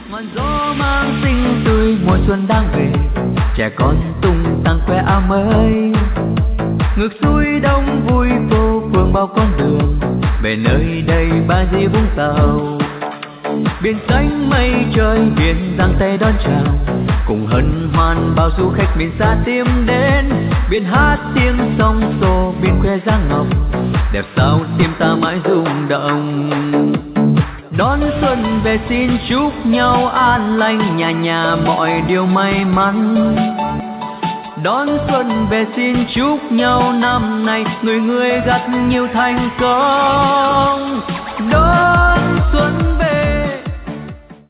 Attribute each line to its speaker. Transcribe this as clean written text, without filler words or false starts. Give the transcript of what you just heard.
Speaker 1: Ngọn gió mang xinh tươi mùa xuân đang về, trẻ con tung tăng khoe áo mới. Ngược xuôi đông vui vô phường bao con đường, về nơi đây Ba Di Vũng Tàu. Biển xanh mây trời biển giang tay đón chào, cùng hân hoan bao du khách miền xa tìm đến. Biển hát tiếng sóng xô biển khoe dáng ngọc, đẹp sao tim ta mãi rung động. Đón xuân về xin chúc nhau an lành, nhà nhà mọi điều may mắn. Đón xuân về xin chúc nhau năm nay người người gặt nhiều thành công.